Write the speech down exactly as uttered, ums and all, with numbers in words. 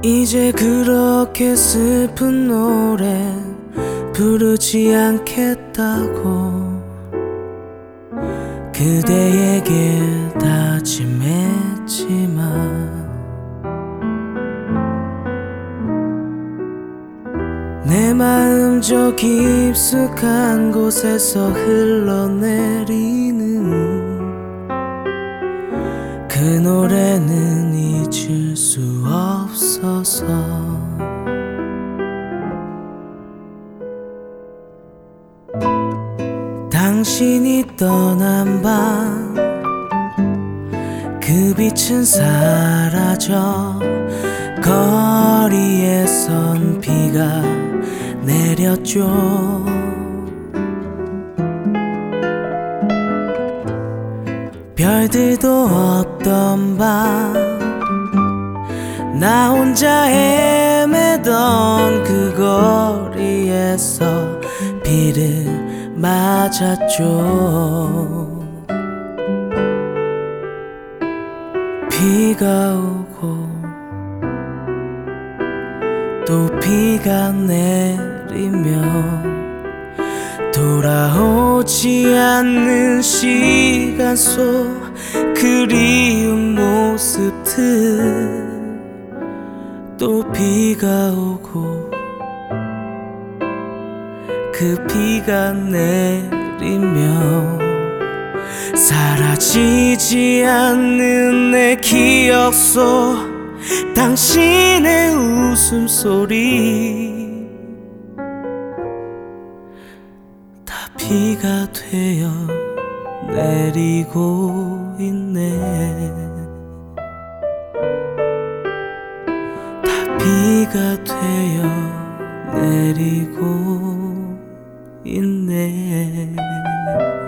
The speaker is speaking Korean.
이제 그렇게 슬픈 노래 부르지 않겠다고 그대에게 다짐했지만 내 마음 저 깊숙한 곳에서 흘러내리는 그 노래는 잊을 수 없어서 당신이 떠난 밤 그 빛은 사라져 거리에선 비가 내렸죠. 별들도 없던 밤 나 혼자 헤매던 그 거리에서 비를 맞았죠. 비가 오고 또 비가 내리며 돌아오지 않는 시간 속 그리운 모습들 또 비가 오고 그 비가 내리며 사라지지 않는 내 기억 속 당신의 웃음소리 다 비가 되어 내리고 있네. 다 비가 되어 내리고 있네.